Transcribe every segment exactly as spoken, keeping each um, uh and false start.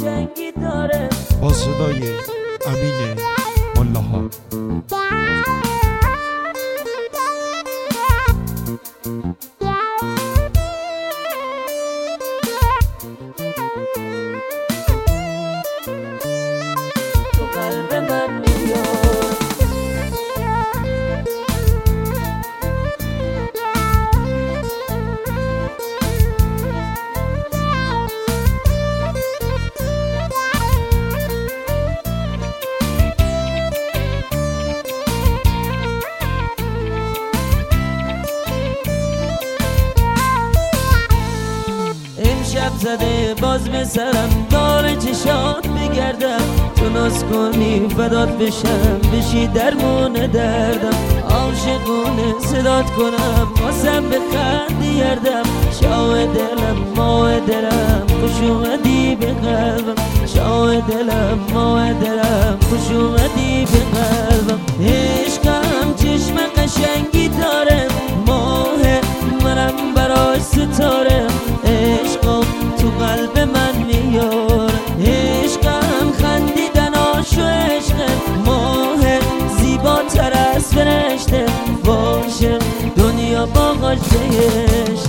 قشنگی داره. با صدای امین ملاها. تو قلب من میاد. امشب زده باز به سرم داره چشات بگردم. تو ناز کنی فدات بشم بشی درمون دردم. عاشقونه صدات کنم واسم بخندی گردم. شاه دلم ماه دلم خوش اومدی به قلبم. شاه دلم ماه دلم خوش اومدی به قلبم. عشقم چشم قشنگی داره ماه منم براش ستاره. عشقم تو قلب من میاره. عشقم خندیدناش و عشق ماه زیباتر از فرشته باشه دنیا باقاش بهشت.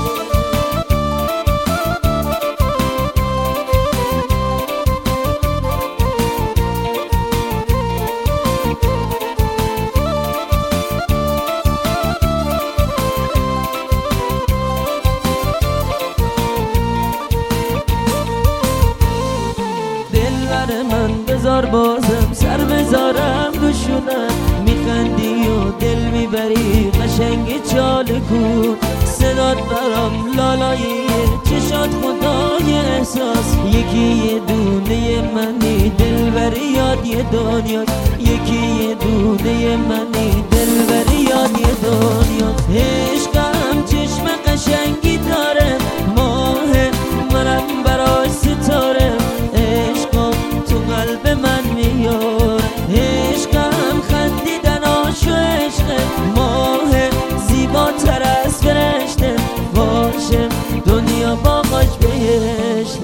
من بذار بازم سر بذارم گوشونم. میخندی و دل میبری قشنگ چاله کن. صدات برام لالایی چشات خدای احساس. یکی یه دونه منی دل بری یاد یه دنیا. یکی یه دونه منی دل بری یاد یه دنیا. عشقم چشم قشنگی داره ماه منم براش ستاره. قلب من میاد. عشقم خندیدناش و عشق ماه زیباتر از فرشته باشه دنیا باقاش بهشت.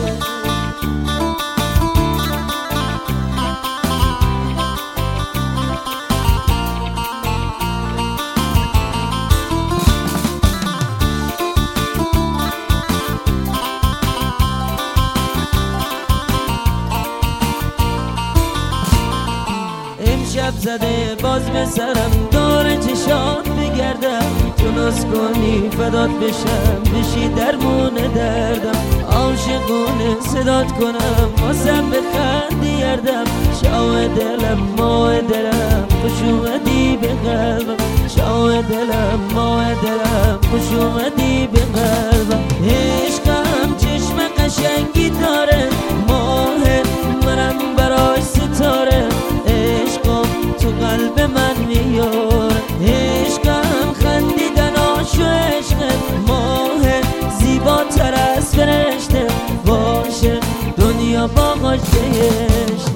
امشب زده باز به سرم داره چشات بگردم. تو ناز کنی فدات بشم بشی درمون دردم. عاشقونه صدات کنم واسم بخندی گردم. شاه دلم ماه دلم خوش اومدی به قلبم. شاه دلم ماه دلم خوش اومدی به قلبم. عشقم چشم قشنگی داره ماه منم براش ستاره. تو قلب من میاره. عشقم خندیدناش و عشق ماه زیباتر از فرشته باشه دنیا باقاش بهشت.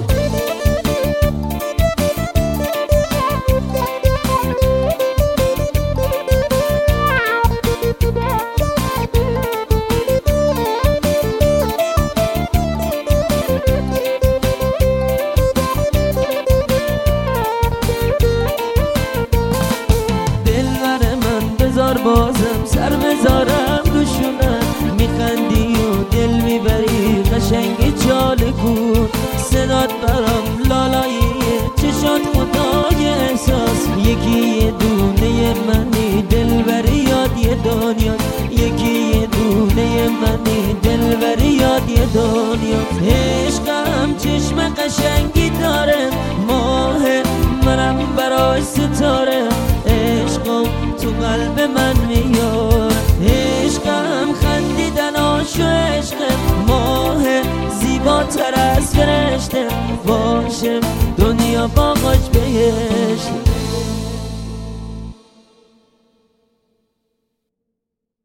بازم سر بذارم گوشونم. میخندی و دل میبری قشنگ چاله کن. صدات برام لالایی چشات خدای احساس. یکی یه دونه منی دل بری یاد یه دنیا. یکی یه دونه منی دل بری یاد یه دنیا. عشقم چشم قشنگی داره ماه منم براش ستاره. عشقم تو قلب من میاد. عشقم خندیدناش و عشق ماه زیباتر از فرشته باشه دنیا باقاش بهشت.